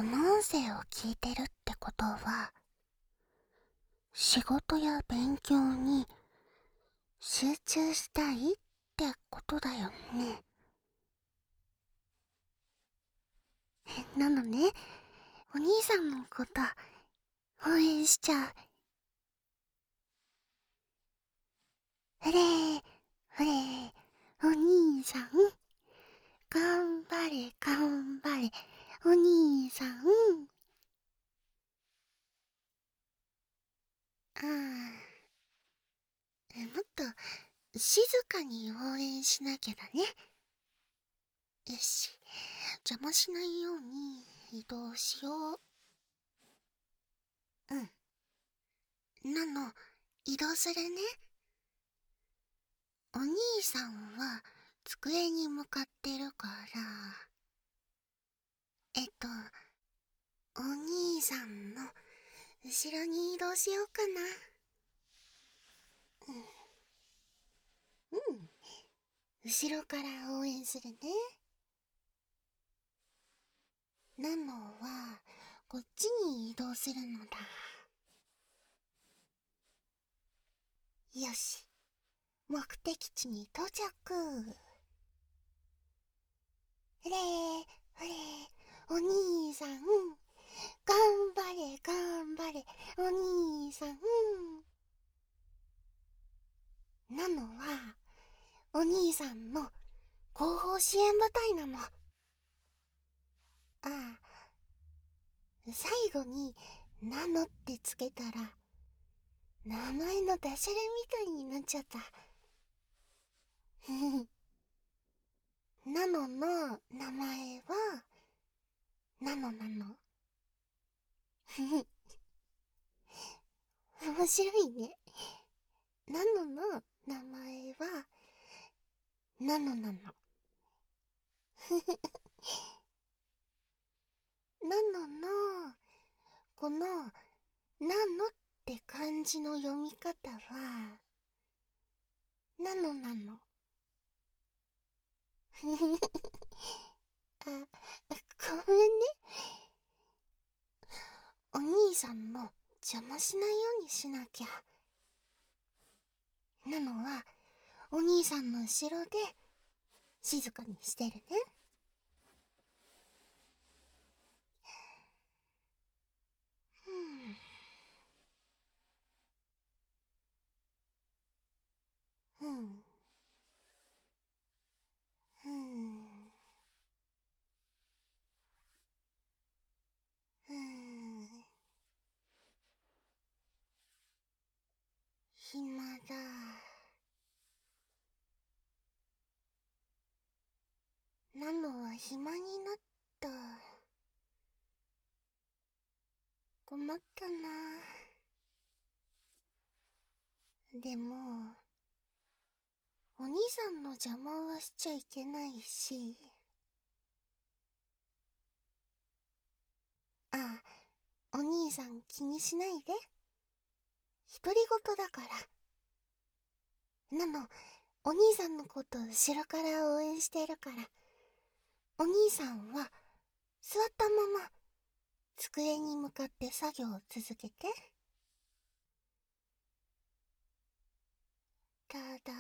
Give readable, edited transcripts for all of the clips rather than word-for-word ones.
この音声を聞いてるってことは、仕事や勉強に集中したいってことだよね。なのね、お兄さんのこと応援しちゃう。ふれふれ、お兄さん。頑張れ頑張れ、お兄さん。もっと静かに応援しなきゃだね。よし、邪魔しないように移動しよう。なの、移動するね。お兄さんは机に向かってるから、お兄さんの後ろに移動しようかな。後ろから応援するね。ナノはこっちに移動するのだ。よし、目的地に到着。ふれふれ、お兄さん。頑張れ頑張れ、お兄さん。ナノはお兄さんの後方支援部隊なの。最後にナノってつけたら名前のダジャレみたいになっちゃった。ナノの名前はナノなの。面白いね。ナノの名前はナノなの。ナノのこのナノって漢字の読み方はナノなの。ごめんね。お兄さんの邪魔しないようにしなきゃ。ナノはお兄さんの後ろで静かにしてるね。うん。暇だ。ナノは暇になった。困ったな。でも、お兄さんの邪魔はしちゃいけないし。お兄さん気にしないで。独り言だから。ナノ、お兄さんのこと後ろから応援してるから。お兄さんは座ったまま机に向かって作業を続けて。ただ、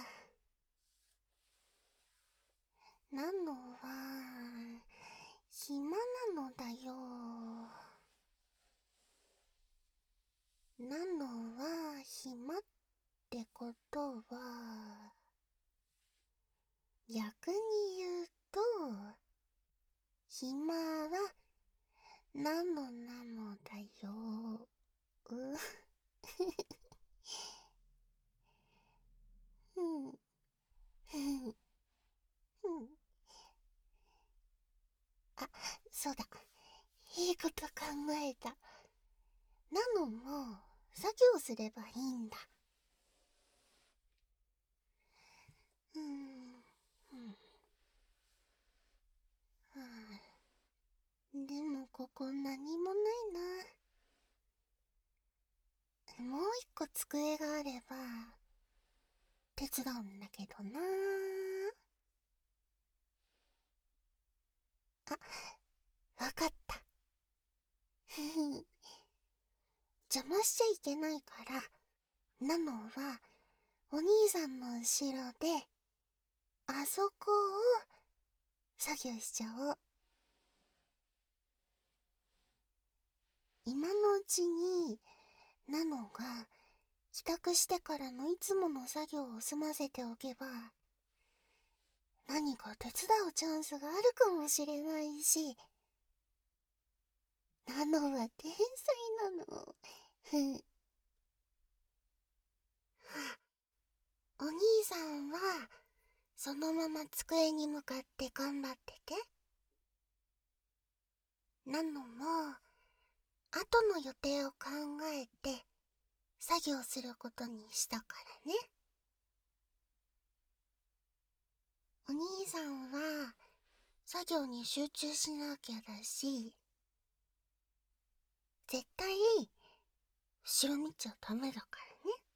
ナノは暇なのだよ。ナノは暇ってことは、逆に言うと、暇はナノなのだよ。そうだ。いいこと考えた。ナノも作業すればいいんだ。でもここ何もないな。もう一個机があれば手伝うんだけどな。わかった。 邪魔しちゃいけないから、ナノはお兄さんの後ろであそこを作業しちゃおう。今のうちにナノが帰宅してからのいつもの作業を済ませておけば、何か手伝うチャンスがあるかもしれないし、ナノは天才なの。お兄さんはそのまま机に向かって頑張ってて。ナノも後の予定を考えて作業することにしたからね。お兄さんは作業に集中しなきゃだし、絶対後ろ見ちゃダメだからね。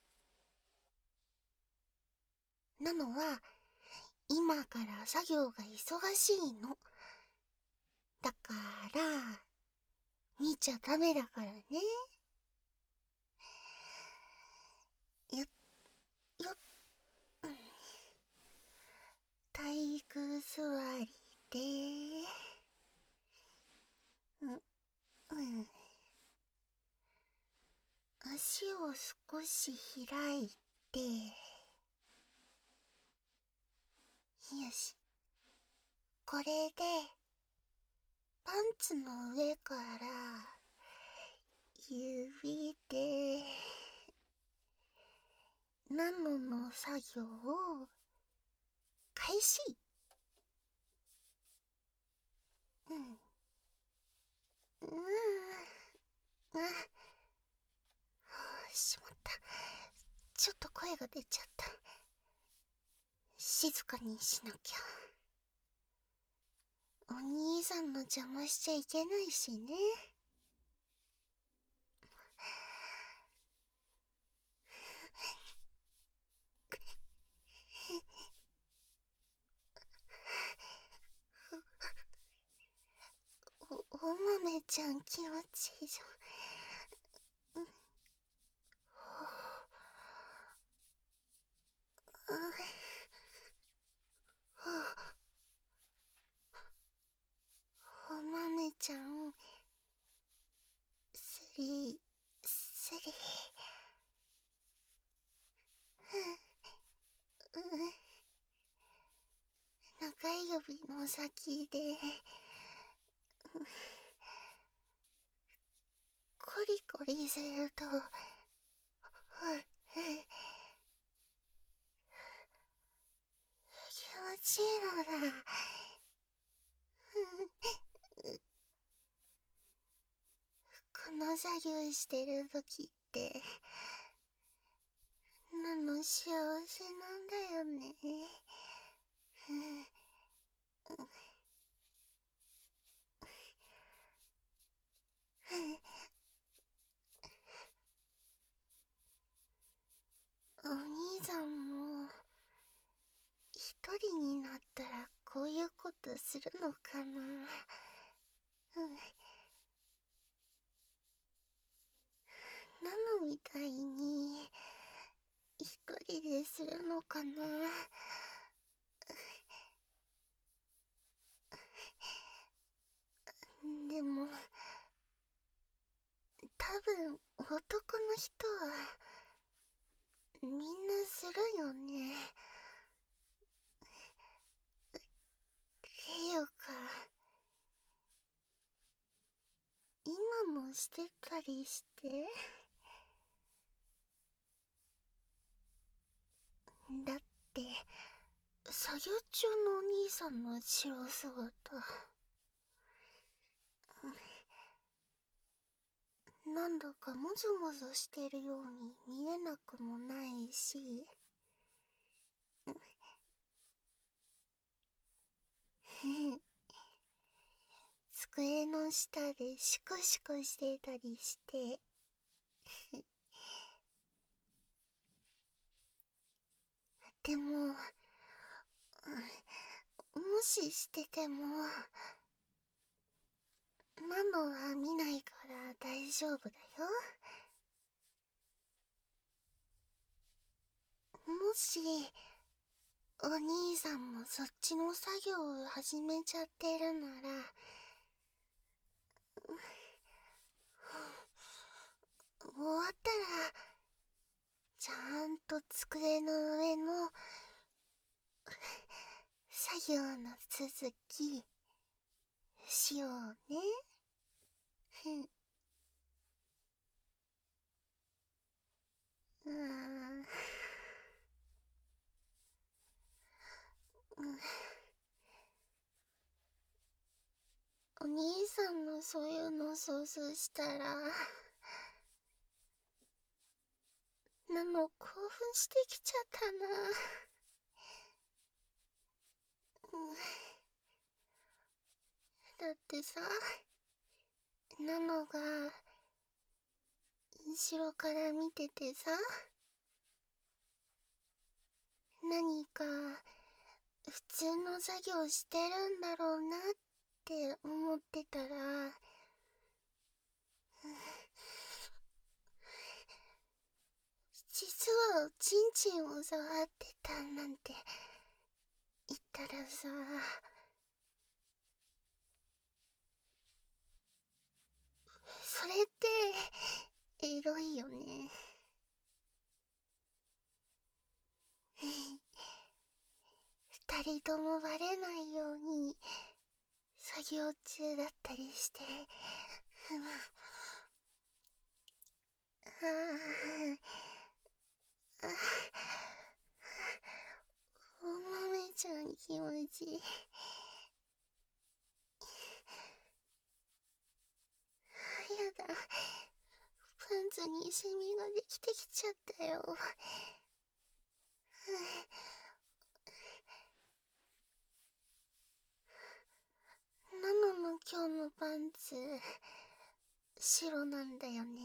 ナノは今から作業が忙しいの。だから見ちゃダメだからね。よよ体育座りで、足を少し開いて、よし。これでパンツの上から指でナノの作業を開始。しまった。ちょっと声が出ちゃった。静かにしなきゃ。お兄さんの邪魔しちゃいけないしね。お豆ちゃん気持ちいいじゃん。お豆ちゃん、スリー、スリー。長い指の先で、コリコリすると、気持ちいいのだ。この作業してる時って、ナノ幸せなんだよね。お兄さんも一人になったらこういうことするのかな。ナノみたいに一人でするのかな。でも多分男の人はみんなするよね。ていうか今もしてたりして。だって作業中のお兄さんの後ろ姿、なんだかもぞもぞしてるように見えなくもないし、机の下でシコシコしてたりして。でも、もししててもナノは見ないから大丈夫だよ。 し、お兄さんもそっちの作業を始めちゃってるなら、終わったら、ちゃんと机の上の作業の続きしようね。うーん。お兄さんのそういうの想像したら、興奮してきちゃったな。だってさ、ナノが後ろから見ててさ、何か普通の作業してるんだろうなって思ってたら、実はチンチンを触ってたなんて言ったらさ、それってエロいよね。二人ともバレないように作業中だったりして、お豆ちゃん気持ちいい。やだ、パンツにシミができてきちゃったよ。ナノの今日のパンツ白なんだよね。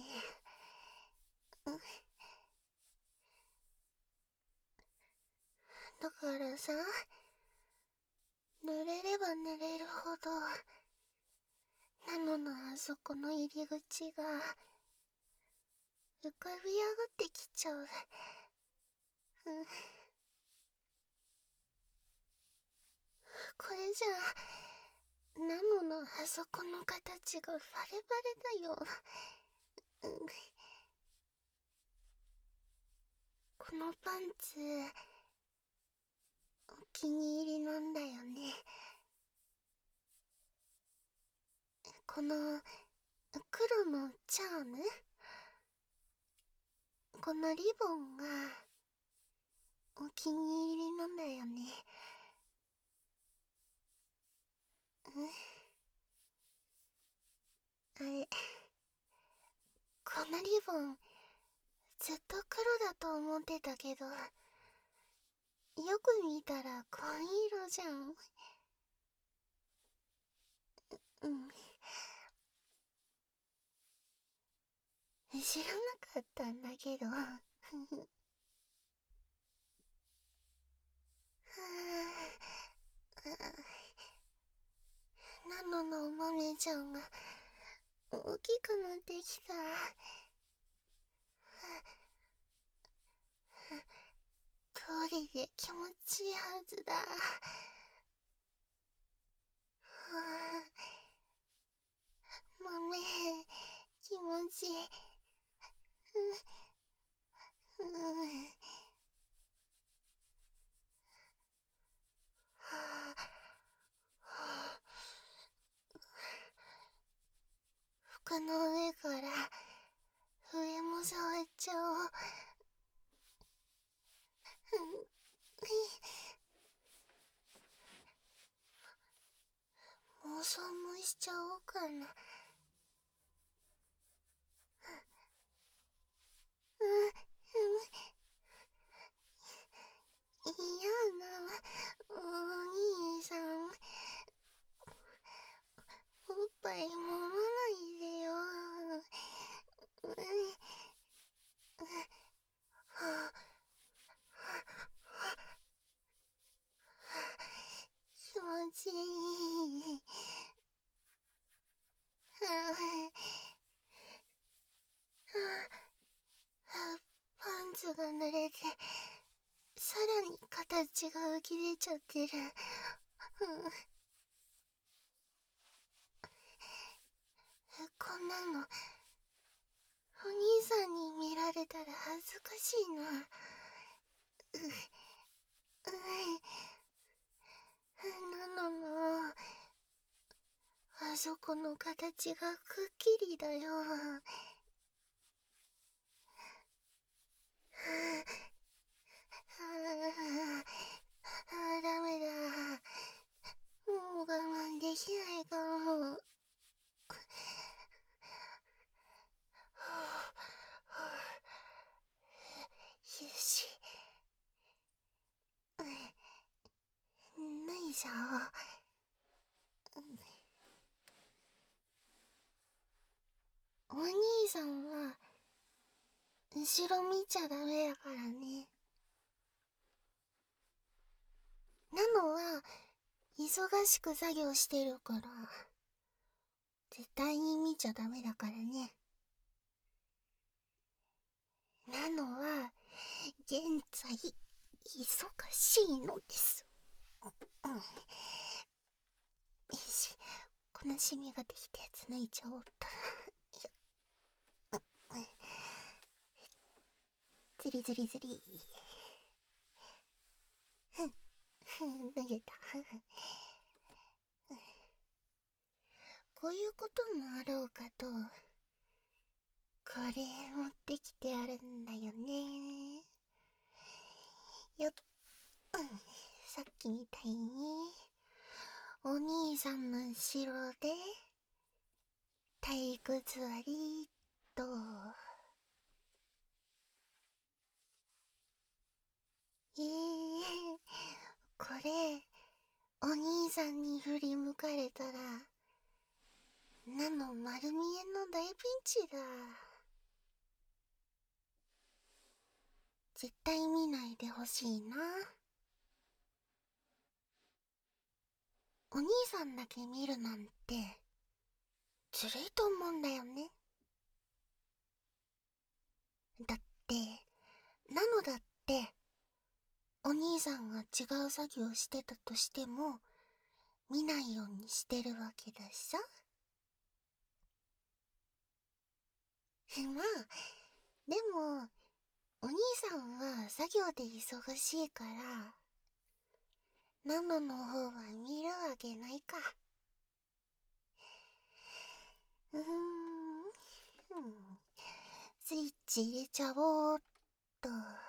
だからさ、濡れれば濡れるほどナノのあそこの入り口が浮かび上がってきちゃう。これじゃナノのあそこの形がバレバレだよ。このパンツお気に入りなんだよね。この黒のチャーム、このリボンがお気に入りなんだよね。あれ、このリボンずっと黒だと思ってたけど、よく見たら紺色じゃん。知らなかったんだけど。ナノのお豆ちゃんが大きくなってきた。通りで気持ちいいはずだ。豆、気持ちいい。服の上から上も触っちゃおう。妄想もしちゃおうかな。嫌なお兄さん、おっぱい揉まないでよ。気持ちいい。パンツが濡れてさらに形が浮き出ちゃってる。こんなのお兄さんに見られたら恥ずかしいな。なのあそこの形がくっきりだよ。ダメだ。もう我慢できないかも。よし。ないじゃん。お兄さんは後ろ見ちゃダメだからね。なのは忙しく作業してるから絶対に見ちゃダメだからね。なのは現在忙しいのです。よし、このシミができたやつ抜いちゃおうと。ズリズリズリ。脱げた。こういうこともあろうかと、これ持ってきてあるんだよね。よっ、さっきみたいに、お兄さんの後ろで、体育座りと、これ、お兄さんに振り向かれたら、丸見えの大ピンチだ。絶対見ないでほしいな。お兄さんだけ見るなんて、ずるいと思うんだよね。だって、だって、お兄さんが違う作業してたとしても、見ないようにしてるわけだしさ。まあ、でも、お兄さんは作業で忙しいから、ナノの方は見るわけないか。スイッチ入れちゃおうっと。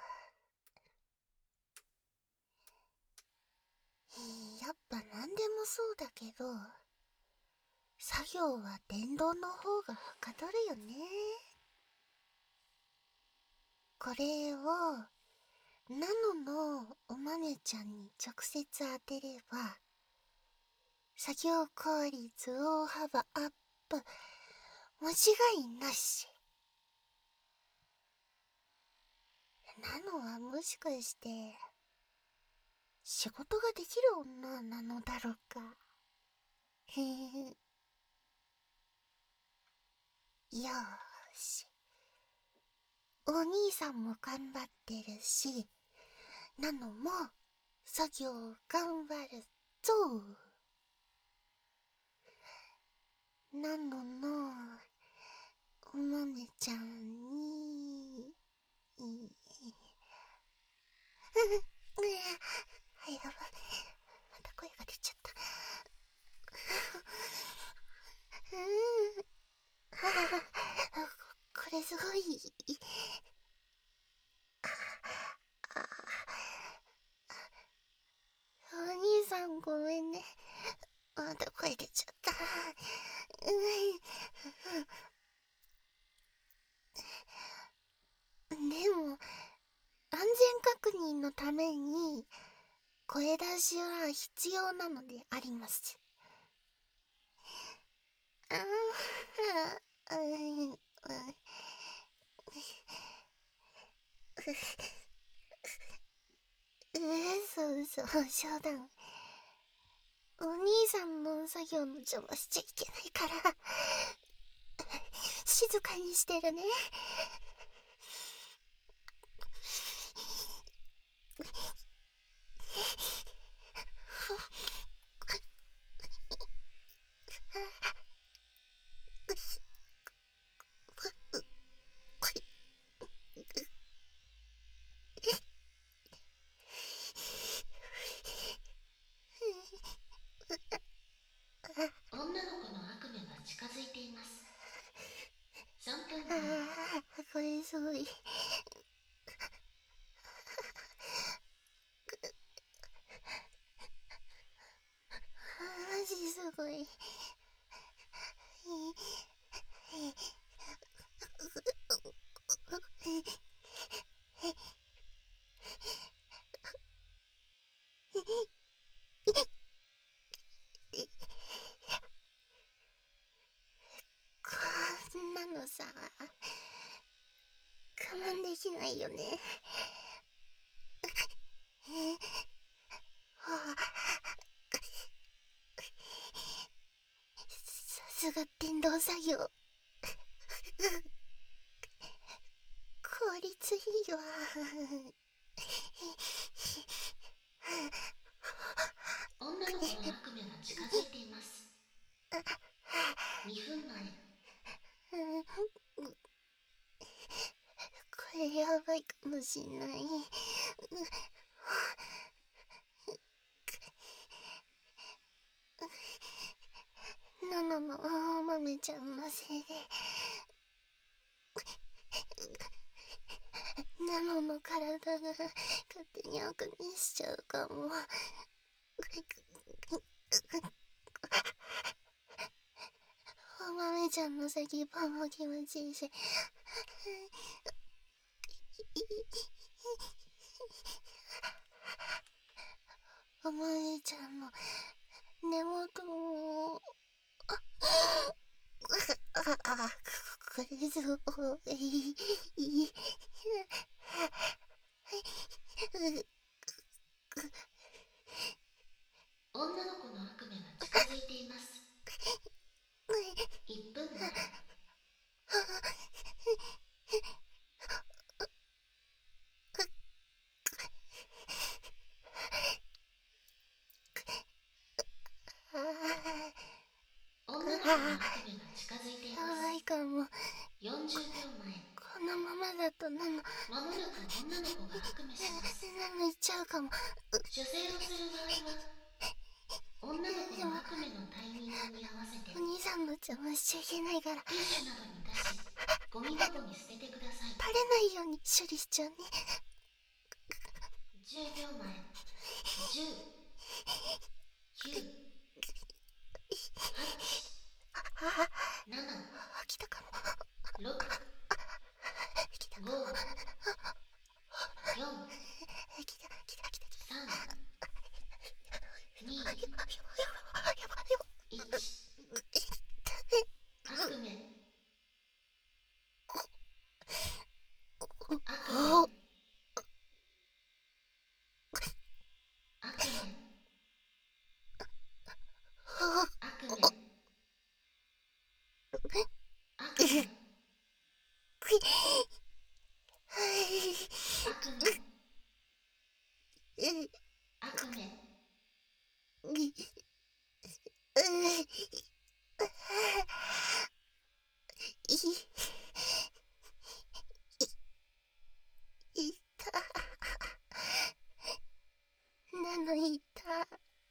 やっぱなんでもそうだけど、作業は電動の方がはかどるよね。これをナノのお豆ちゃんに直接当てれば、作業効率大幅アップ間違いなし。ナノはもしかして仕事ができる女なのだろうか。へへ。よーし、お兄さんも頑張ってるし、ナノも作業頑張るぞ。ナノのお豆ちゃんにあ、やばい、また声が出ちゃった。これすごい。お兄さんごめんね、また声出ちゃった。でも安全確認のために声出しは必要なのであります。そう冗談。お兄さんの作業の邪魔しちゃいけないから静かにしてるね。 すごい。マジすごい。こんなのさ、我慢できないよね。さすが電動作業。効率いいわ。 女の子の悪夢が近づいています。2分前。 これやばいかもしんない。ナナの大豆ちゃんのせいでナノの体が勝手に悪夢しちゃうかも。お豆ちゃんの先っぽも気持ちいいし、お豆ちゃんの根元もこれぞ女の子の悪夢が近づいています。1分前。女の子の悪夢が近づいていやます。 ばいかも。 40秒前。 このままだとナノまもなく女の子が悪夢します。 ナノいっちゃうかも。 出生をする場合は女の子の悪夢のタイミングに合わせてお兄さんの邪魔しちゃいけないからティッシュなどに出しゴミ箱に捨ててください。 バレないように処理しちゃうね。 10秒前。10、9、8、7、 来たかも。 6、 来たかも。 5、4、 来た来た来た来た。 3、2、 やばやばやば 1。悪夢。悪夢。悪夢。悪夢。悪夢。悪夢。悪夢。 いた。ナノいた。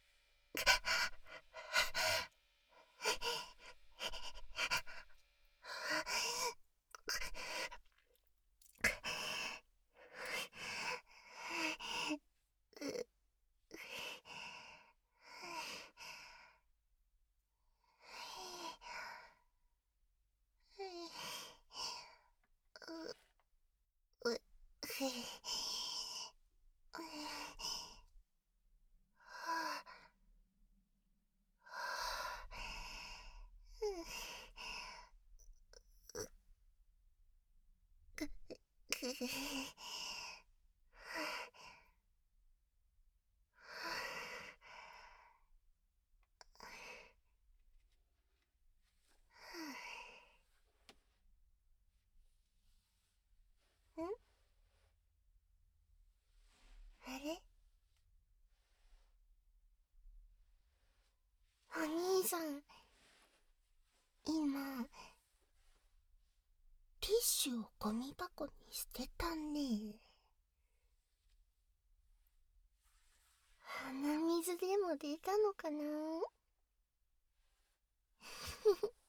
あれ、お兄さん、今ティッシュをゴミ箱に捨てたね。鼻水でも出たのかな。